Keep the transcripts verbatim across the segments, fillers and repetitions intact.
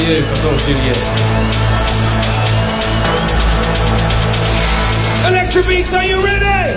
you, quattordici ieri. Electro Beats, are you ready?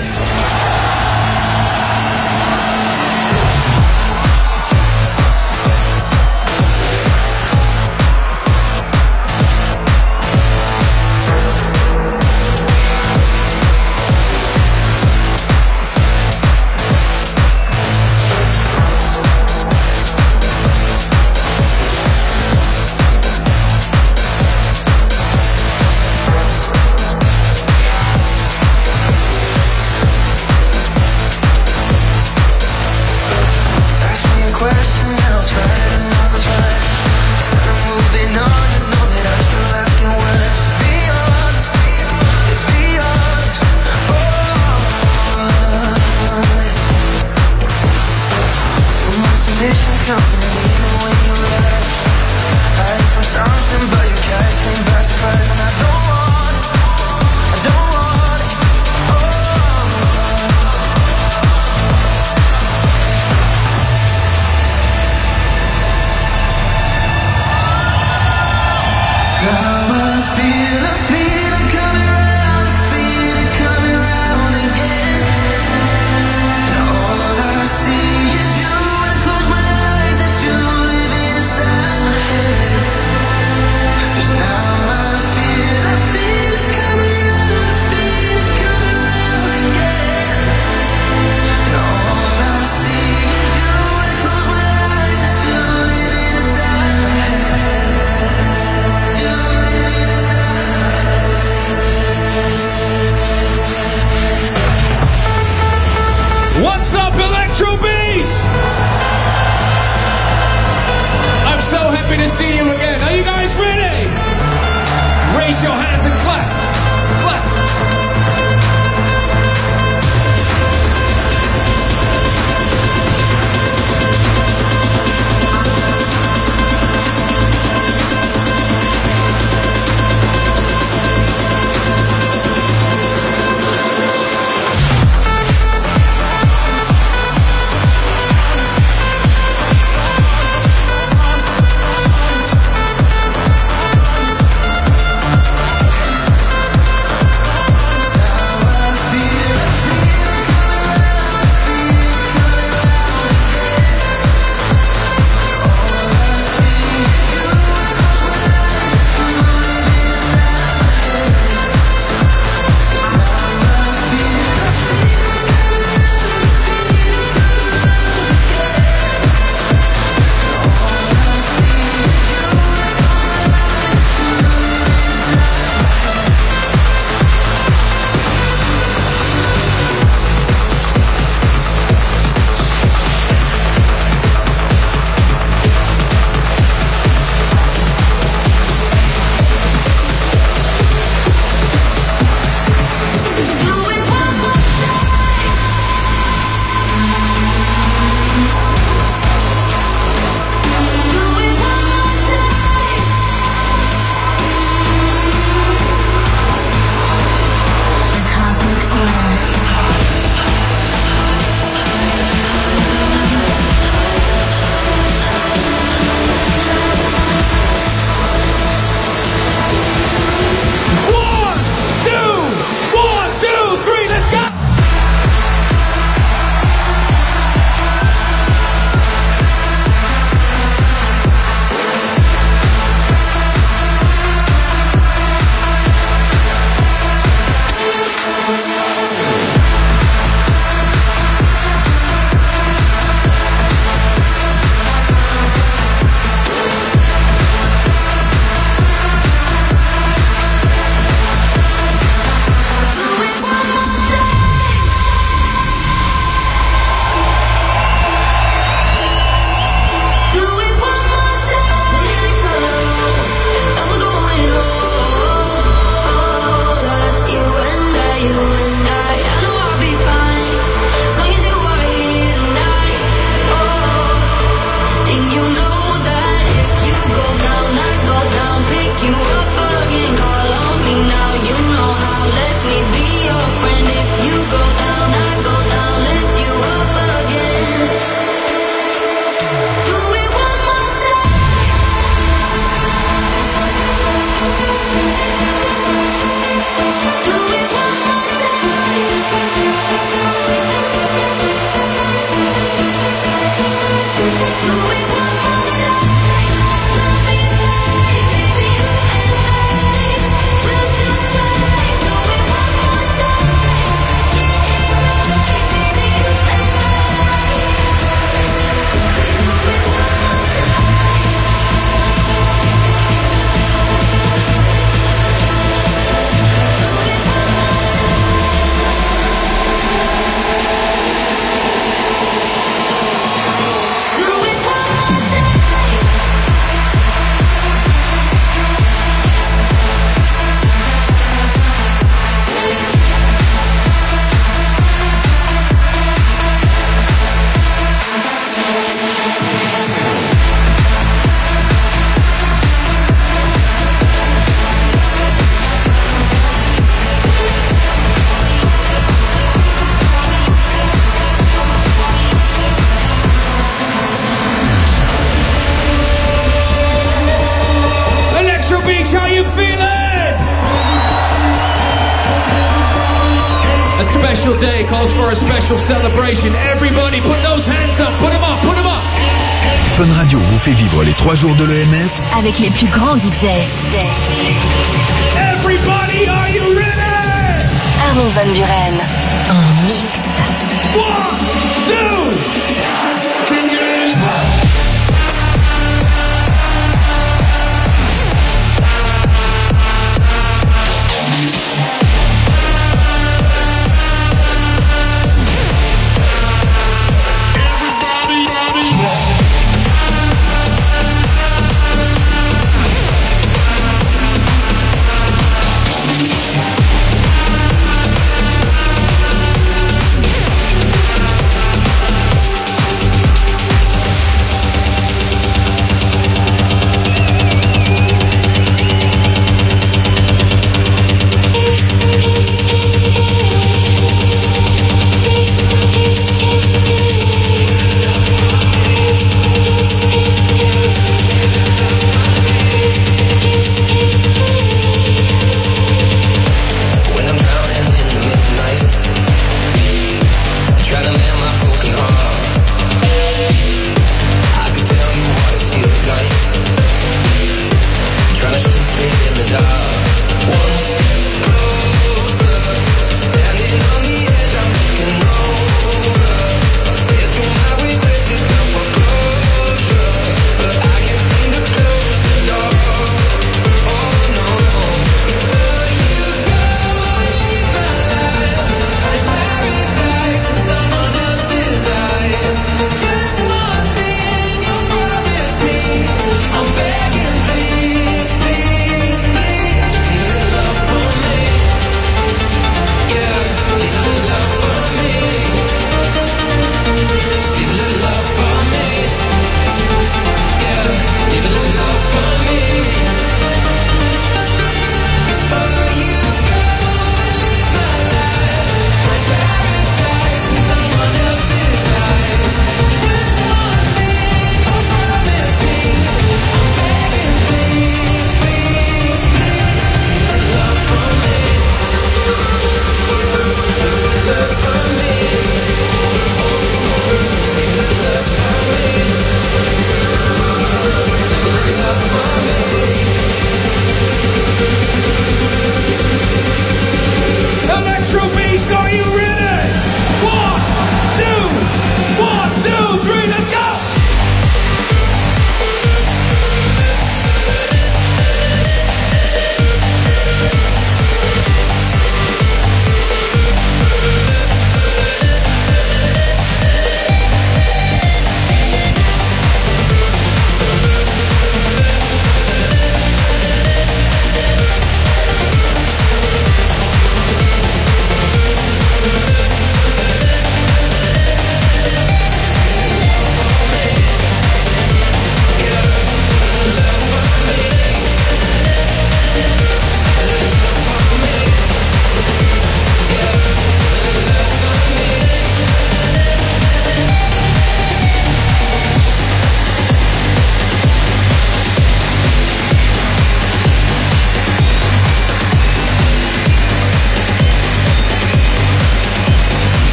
special day calls for a special celebration. Everybody put those hands up, put them up, put them up. Fun Radio vous fait vivre les trois jours de l'E M F avec les plus grands D J. Everybody, are you ready? Armin van Buuren en mix. One, two.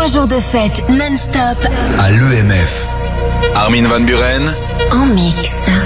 trois jours de fête non-stop à l'E M F. Armin van Buuren en mix.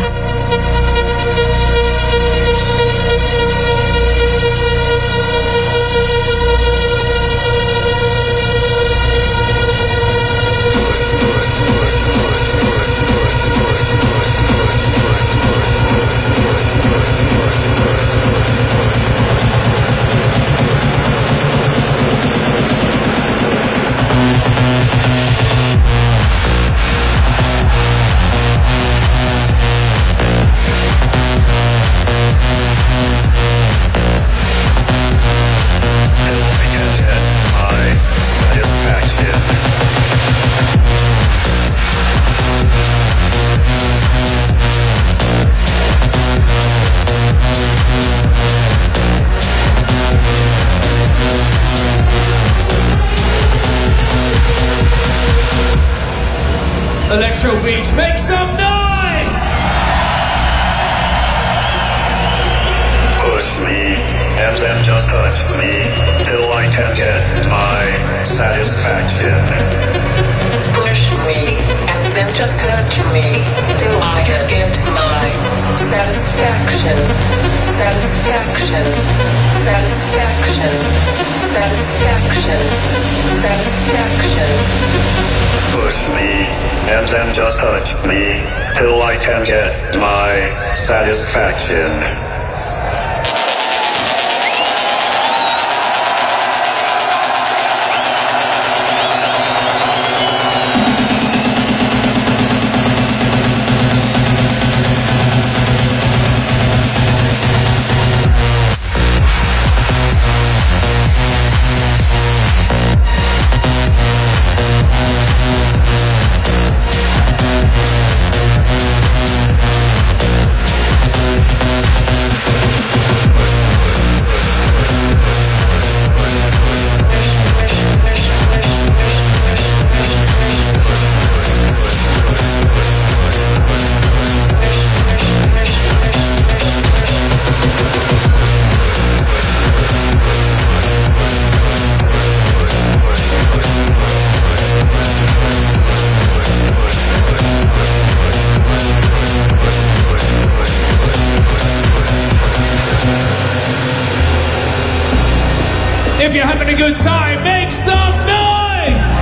Electro beats, make some noise! Push me, and then just touch me, till I can get my satisfaction. Push me, and then just touch me, till I can get my satisfaction. Satisfaction. Satisfaction. Satisfaction. Satisfaction. Push me, and then just touch me, till I can get my satisfaction. If you're having a good time, make some noise!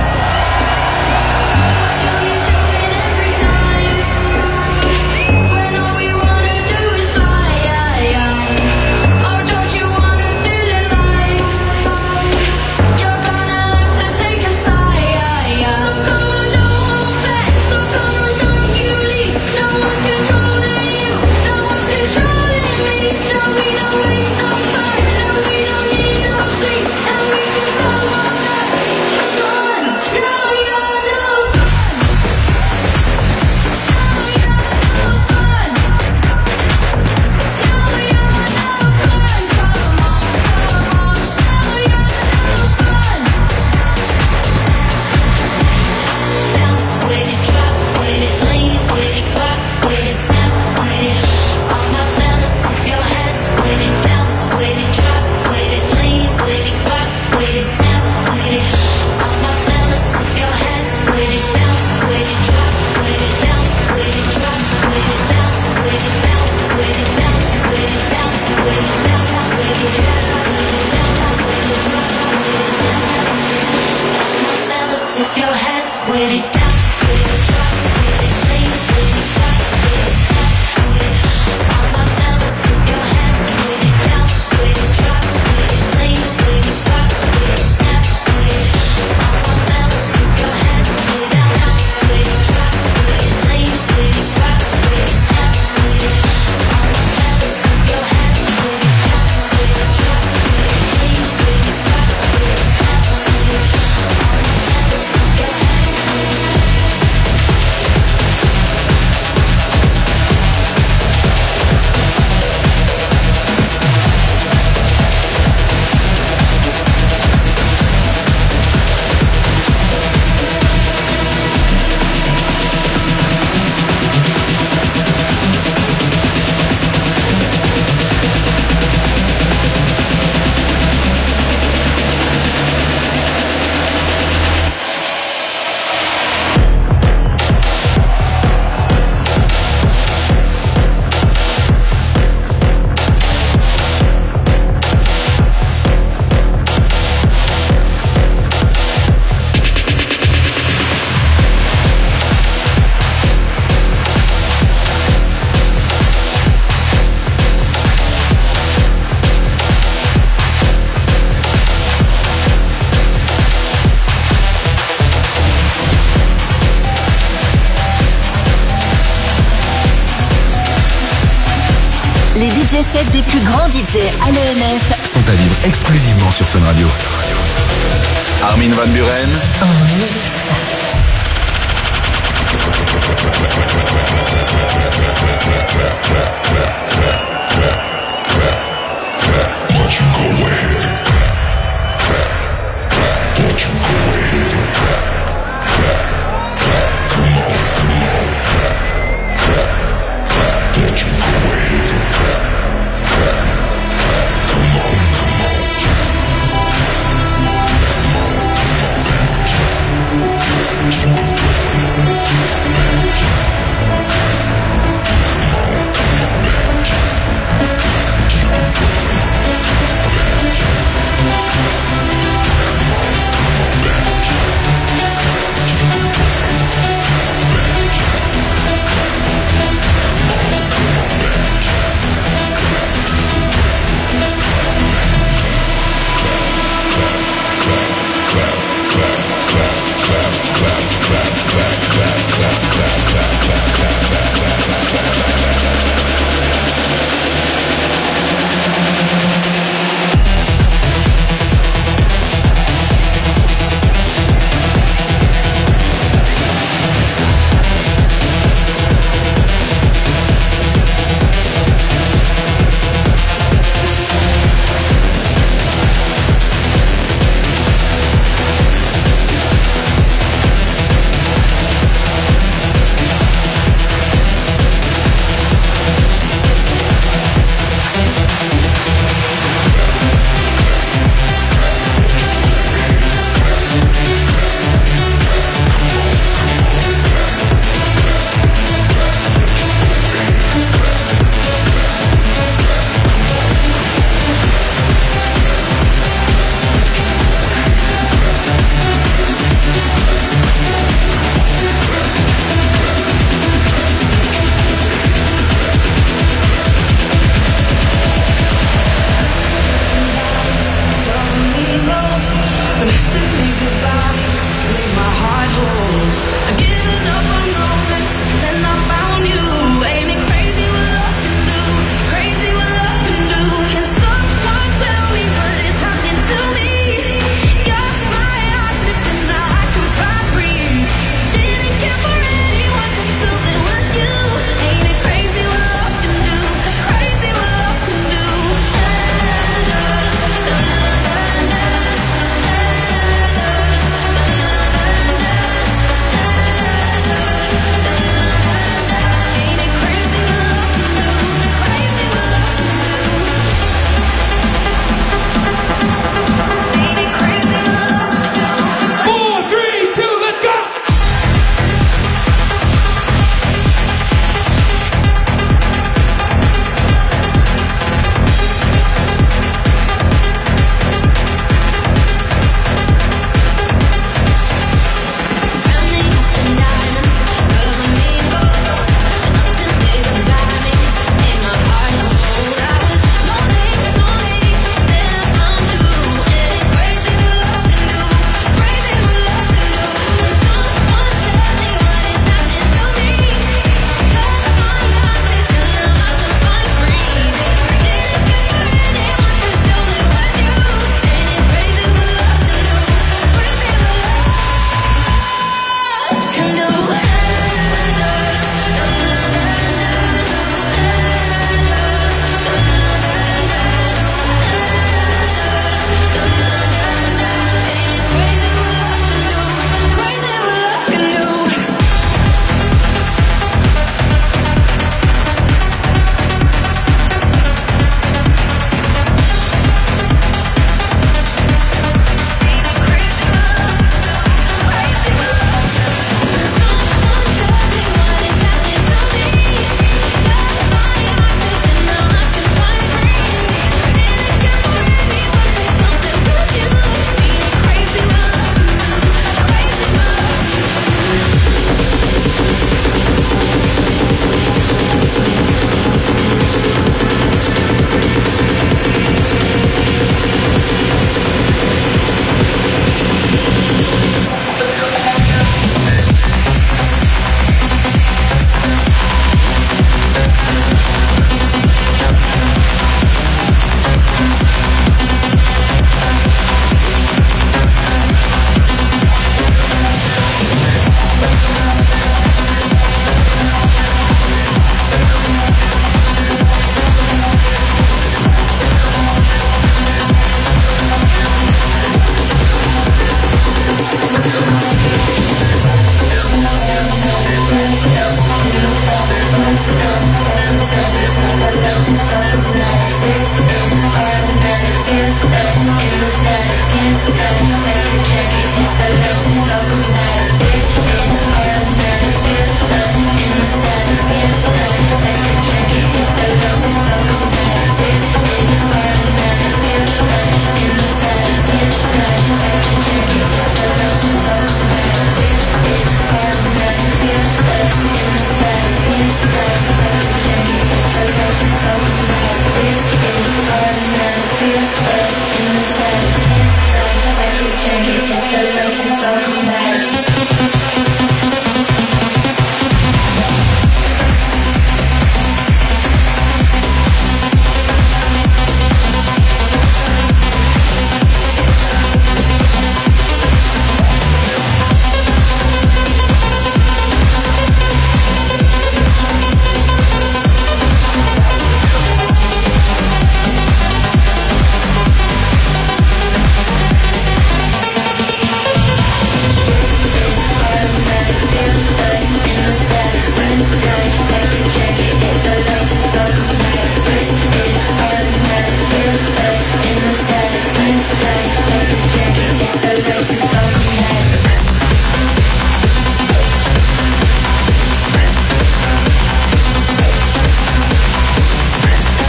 J sets des plus grands D J à l'E M F sont à vivre exclusivement sur Fun Radio. Armin van Buuren en mix. Don't you go ahead. Don't you go ahead. Come on, come on. Don't you go ahead. Come on, come on. Come on, come on. Keep it going on. Come on, come on, man. Keep it going on.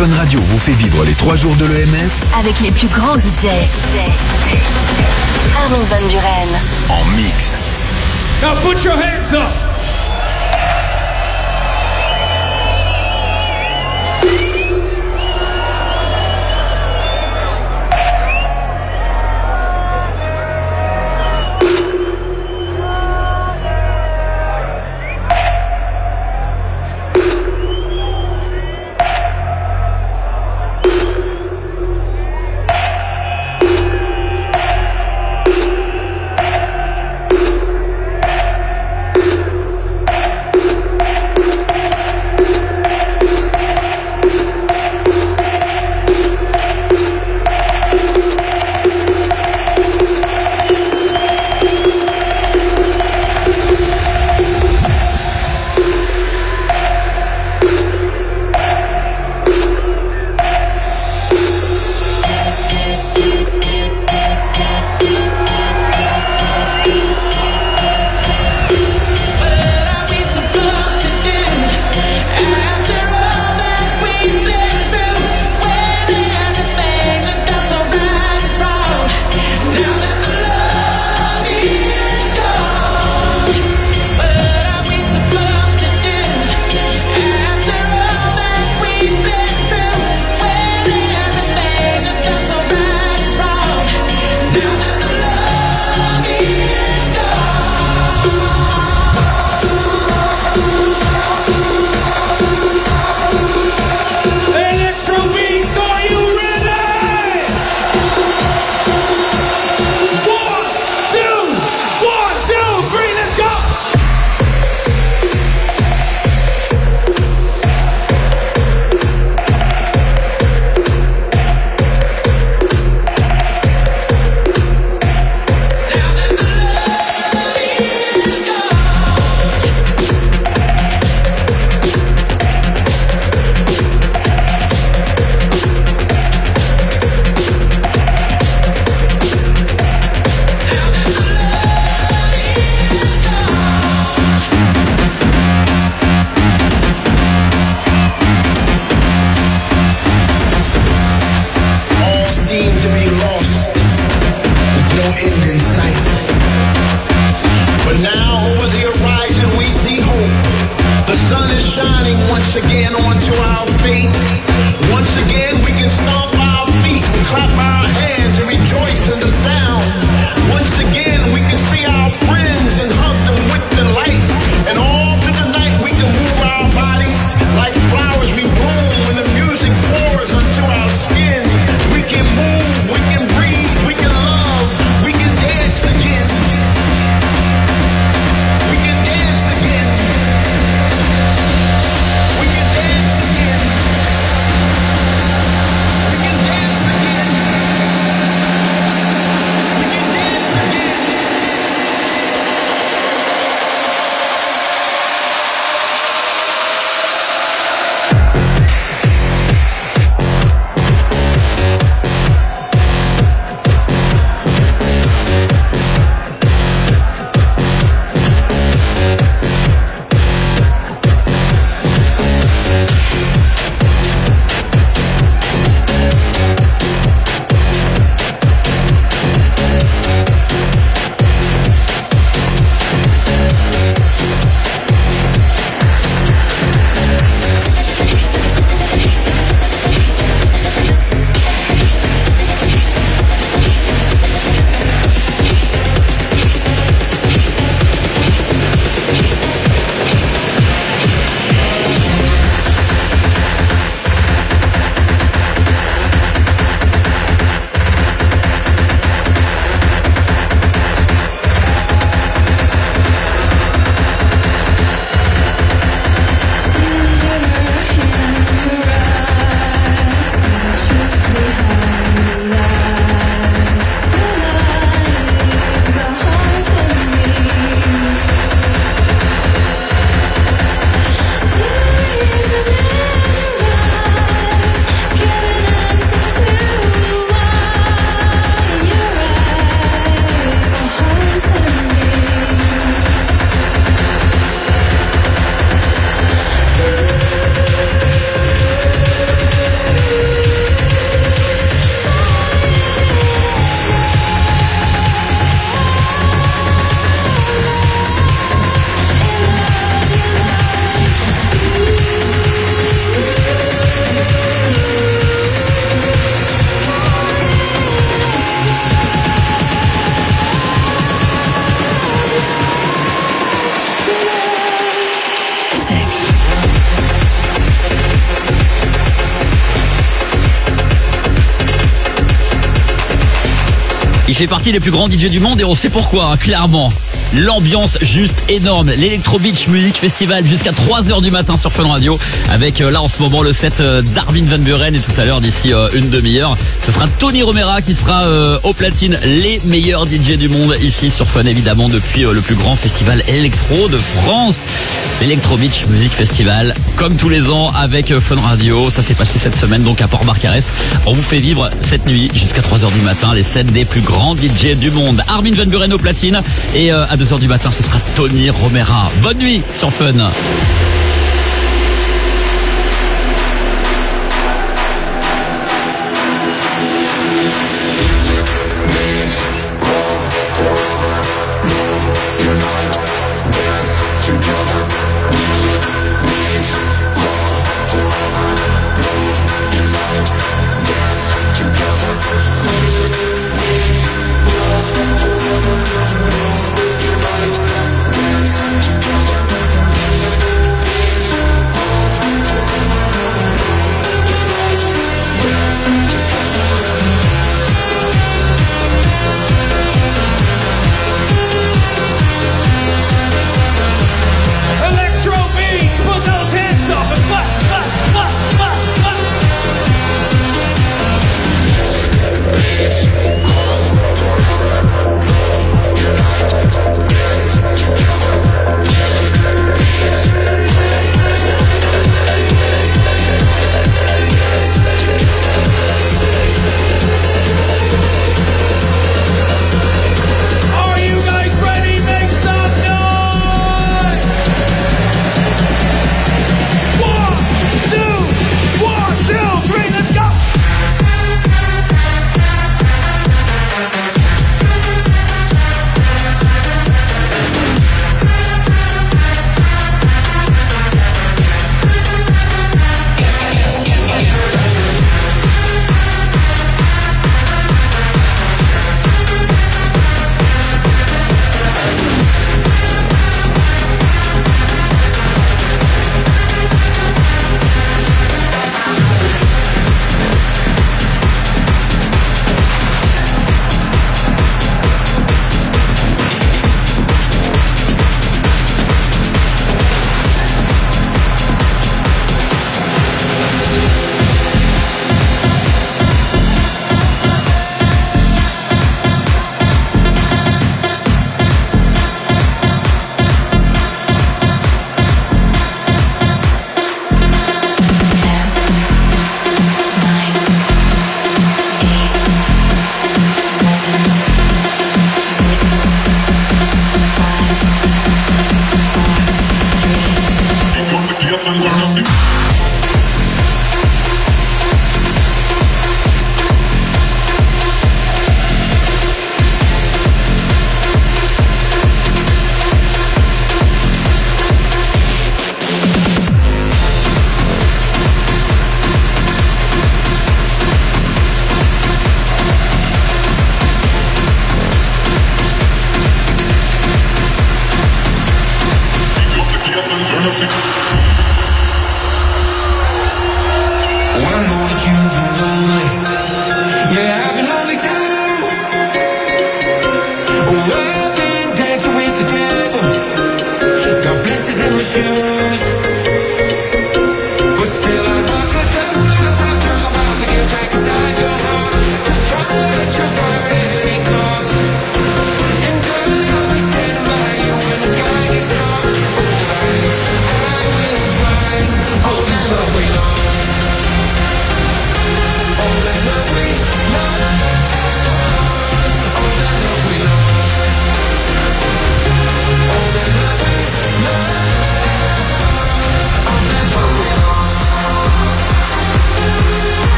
Fun Radio vous fait vivre les trois jours de l'E M F avec les plus grands D J. Armin van Buuren en mix. Now put your hands up. Again. fait partie des plus grands D J du monde et on sait pourquoi, hein, clairement. L'ambiance juste énorme. L'Electro Beach Music Festival jusqu'à trois heures du matin sur Fun Radio. Avec euh, là en ce moment le set euh, d'Armin van Buuren et tout à l'heure d'ici euh, une demi-heure. Ce sera Tony Romera qui sera euh, au platine. Les meilleurs D J du monde ici sur Fun évidemment depuis euh, le plus grand festival électro de France. L'Electro Beach Music Festival comme tous les ans avec euh, Fun Radio. Ça s'est passé cette semaine donc à Port-Barcarès. On vous fait vivre cette nuit jusqu'à trois heures du matin les sets des plus grands D J du monde. Armin van Buuren au platine et euh, à deux heures du matin ce sera Tony Romera. Bonne nuit sur Fun.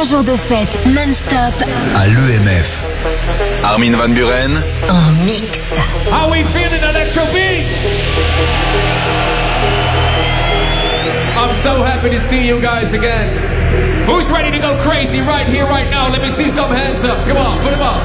jours de fête non-stop à l'E M F. Armin van Buuren en mix. How we feeling, Electro Beats? I'm so happy to see you guys again. Who's ready to go crazy right here, right now? Let me see some hands up. Come on, put them up.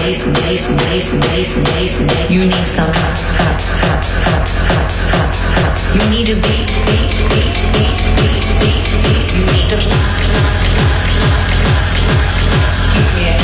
You need some hats, hats, hats, hats, hats, hats, hats. house. You need a beat, beat, beat, beat, beat, beat, beat. You need a lock, lock, lock, lock, lock, lock. Yeah.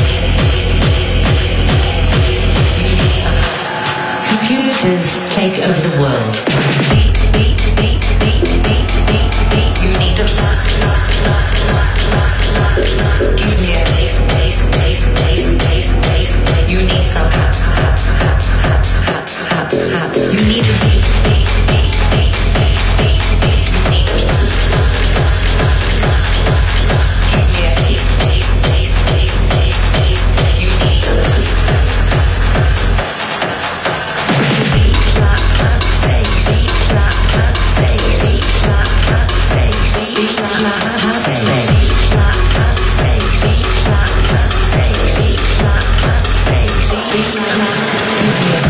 You need a house. Computers take over the world. Beat, beat, beat, beat, beat, beat, beat. You need a lock, lock, lock, lock, lock, lock, lock. Give me a bass, bass, bass, bass, bass, bass. You need some house, house, house, house, house, house, house. You need a beat, beat, beat, beat, beat, beat, beat. You need a lock, lock, lock, lock, lock, lock, lock. Give me a bass, bass, bass, bass, bass, bass, bass. You need a house, house, house, house. Beat, lock, lock, say, beat, lock, lock, say, beat, lock, lock, say, beat, lock, lock, say, beat, lock, lock, say, beat, lock, lock, say, beat, lock, lock, say, beat, lock, lock, say.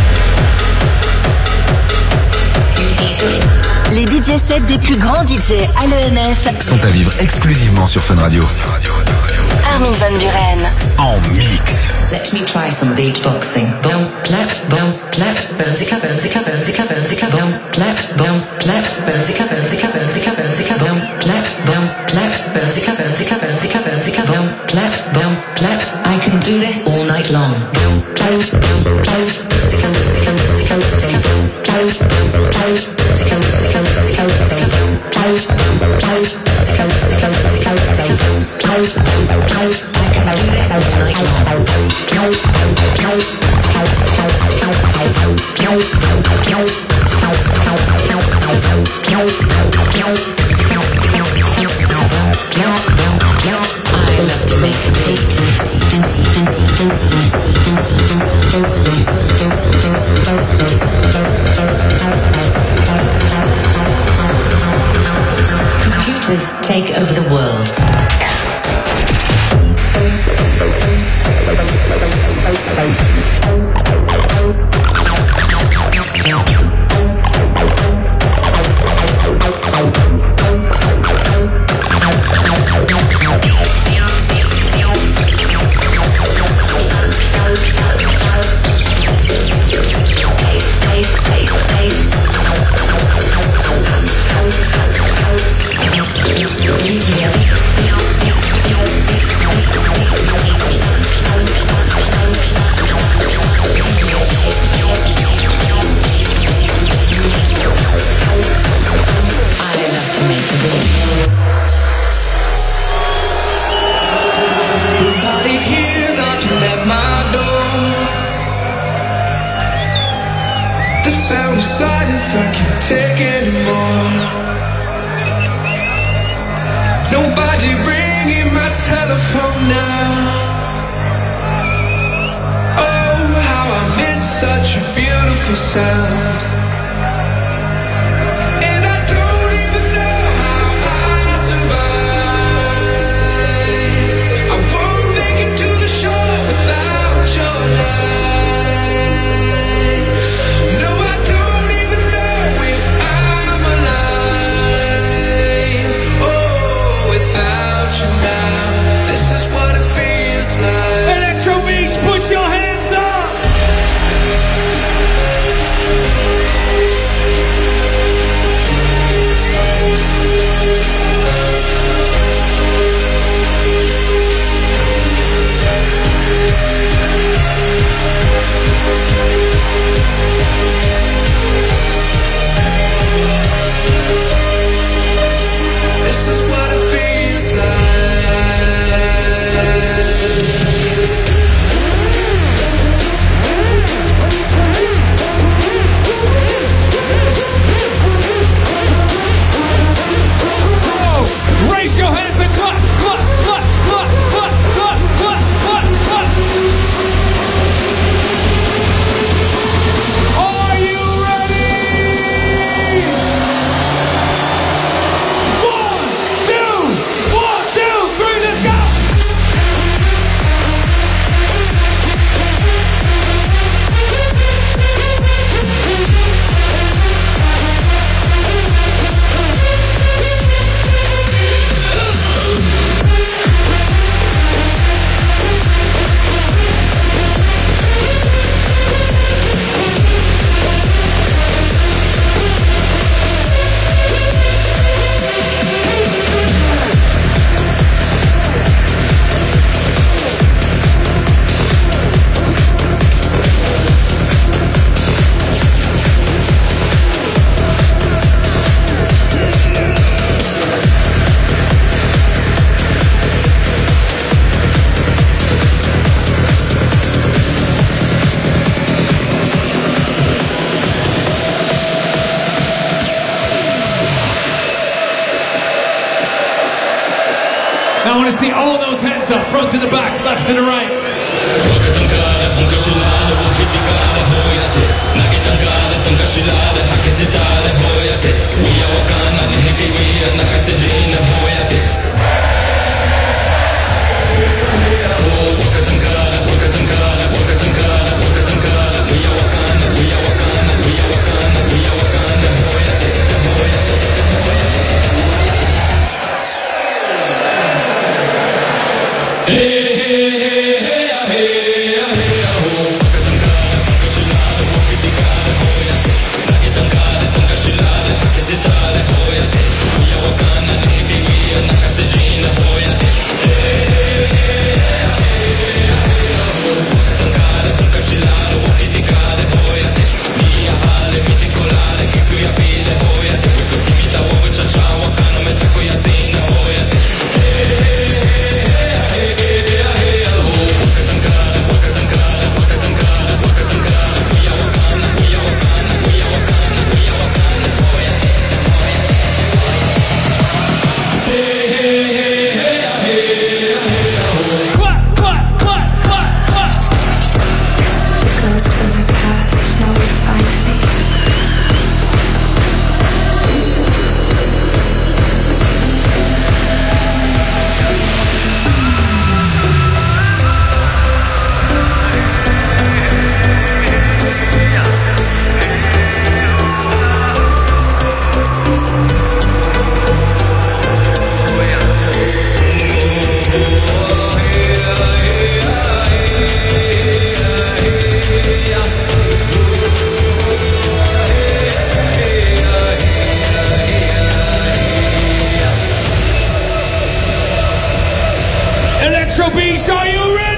Les D J sets des plus grands D J à l'E M F sont à vivre exclusivement sur Fun Radio. Armin van Buren en mix. Let me try some beatboxing. Boom, clap, boom, clap, boomzika, boomzika, boomzika, boomzika, boom, clap, boom, clap, boomzika, boomzika, boomzika, boomzika, boom, clap, boom, clap, boomzika, boomzika, boomzika, boomzika, boom, clap, boom, clap. I can do this all night long. Boom, clap, boom, clap, boomzika, boomzika, boomzika, boomzika, boom, clap, boom, clap, boomzika, boomzika, boomzika, boomzika, boom, clap, boom, clap, boomzika, boomzika, boomzika, boomzika, boom, clap, boom, clap. I can do this all night long. I love to make a beat. Computers take over the world. Electro Beach, put your hands up! I want to see all those hands up, front to the back, left to the right. Electro Beats, are you ready?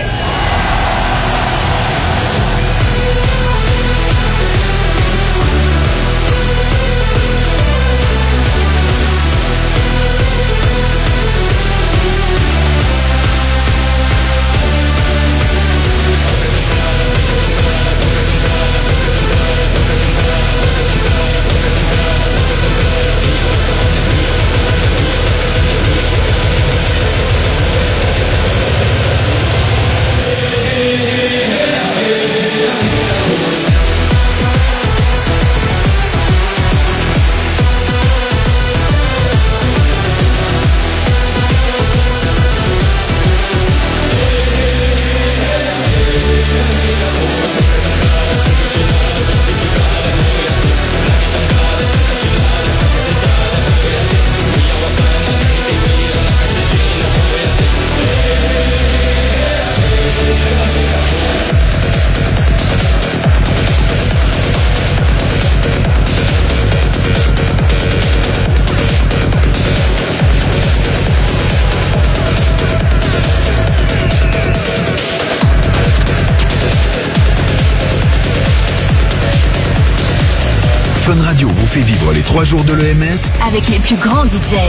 Fun Radio vous fait vivre les trois jours de l'E M F avec les plus grands D J.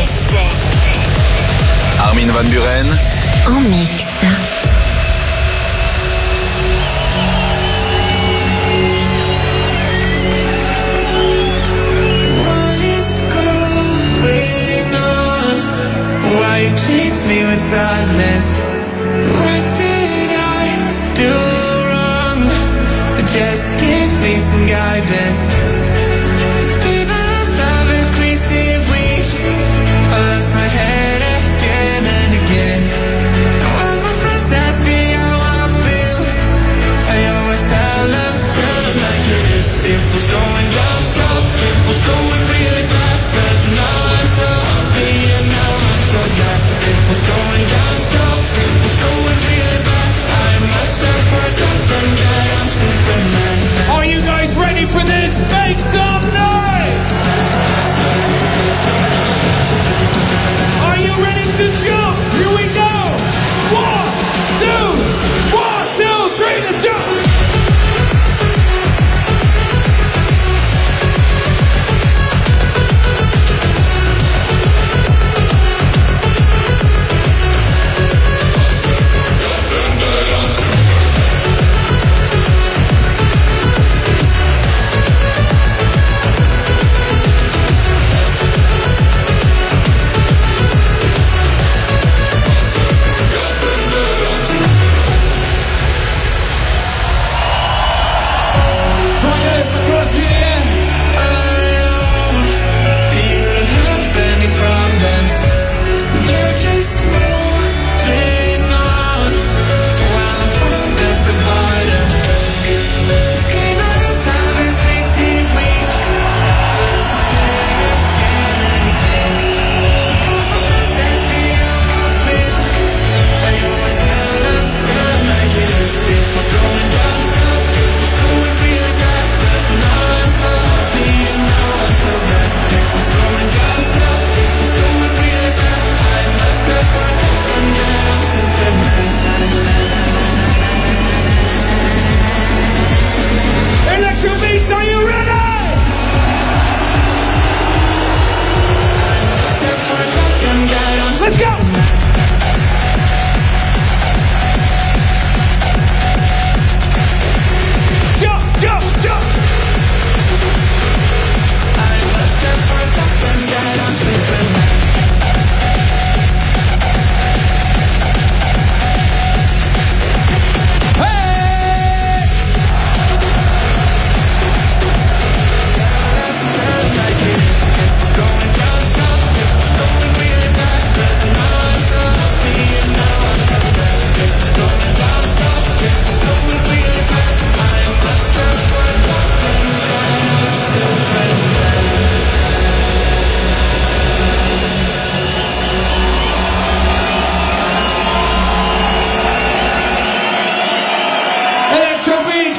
Armin van Buren En mix. Why you treat me with sadness? What did I do wrong? Just give me some guidance. It's been a love and crazy week. I lost my head again and again. And when my friends ask me how I feel, I always tell them, tell them like it is. It was going down south, it was going really bad, but now I'm so happy and now I'm so glad. It was going down south, it was going really bad. I must have forgotten that I'm Superman. Are you guys ready for this? Make some noise!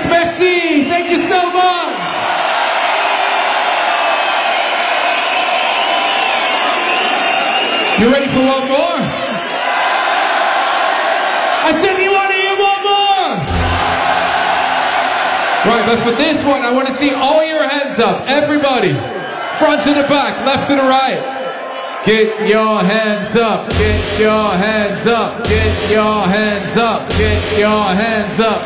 merci. Thank you so much. You ready for one more? I said you want to hear one more. Right, but for this one, I want to see all your hands up. Everybody. Front to the back, left to the right. Get your hands up, get your hands up, get your hands up, get your hands up.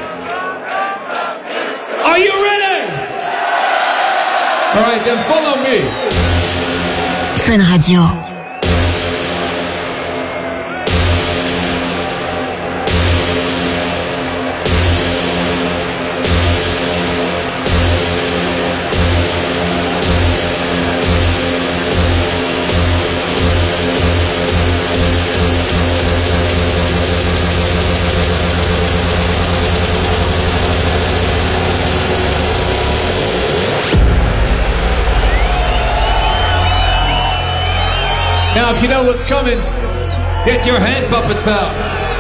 Are you ready? All right, then follow me. Fun Radio. Now, if you know what's coming, get your hand puppets out.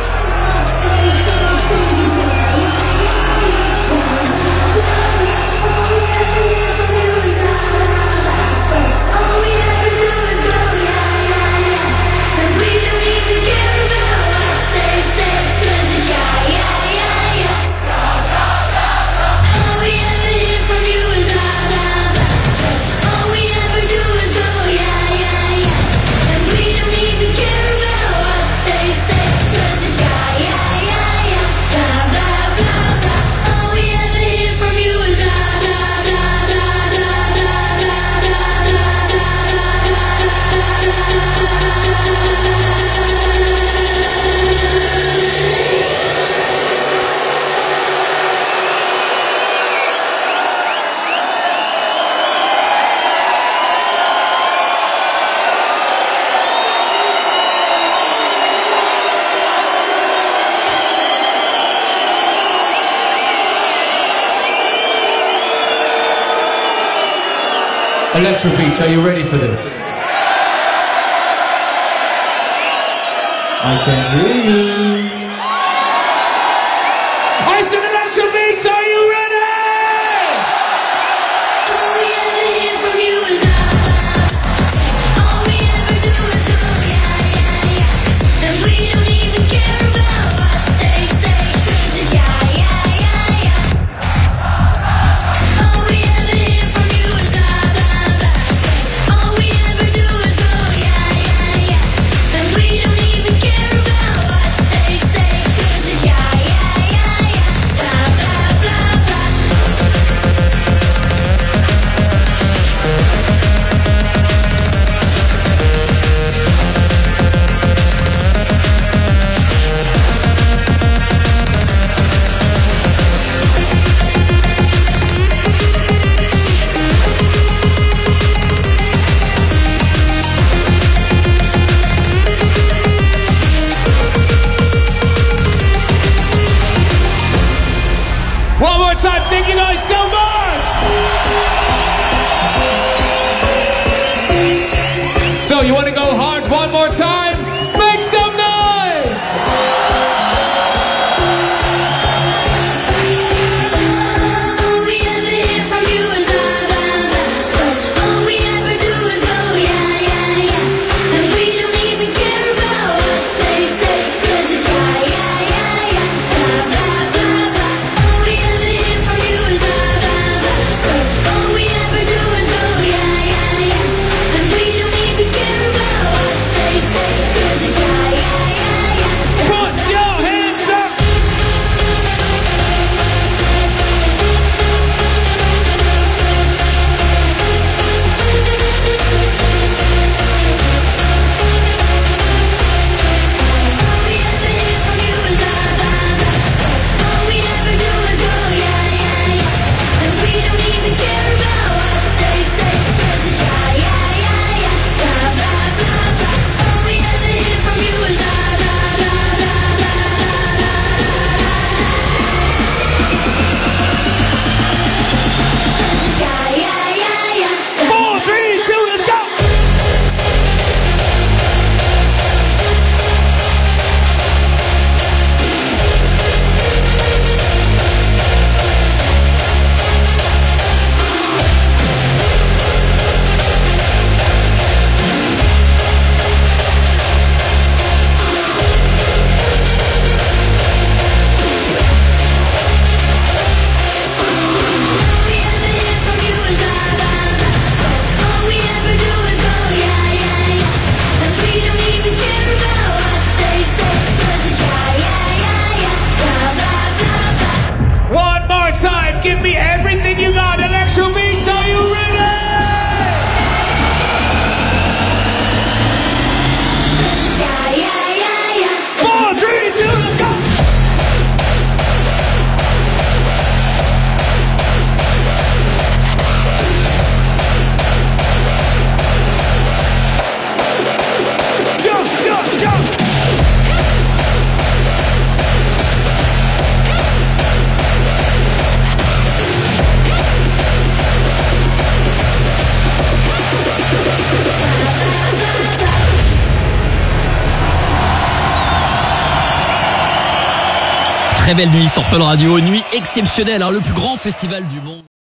Electro Beats, are you ready for this? I can hear you. I said Electro Beats, are you ready? All we ever hear from you is blah, blah. All we ever do is go, yeah, yeah, yeah. And we don't even care about what they say, 'cause it's yeah, yeah, yeah, yeah. All we ever hear from you is blah, blah, blah. All we ever do is go, yeah, yeah, yeah. And we don't even care about what they say, 'cause it's yeah, yeah, yeah, yeah. Blah, blah, blah, blah. One more time, thank you guys so much! So, you want to go hard one more time? Make some noise! All we ever hear from you is blah, blah, blah. So all we ever do is go, yeah, yeah, yeah. And we don't even care about what they say, 'cause it's yeah, yeah, yeah, yeah. Blah, blah, blah, blah. All we ever hear from you is blah, blah, blah. So all we ever do is go, yeah, yeah, yeah. And we don't even care about what time. Give me everything you got. Electro Beats, are you ready? Yeah, yeah, yeah, yeah. Four, three, two, let's go. Jump, jump, jump. Très belle nuit sur Fun Radio, nuit exceptionnelle, hein, le plus grand festival du monde.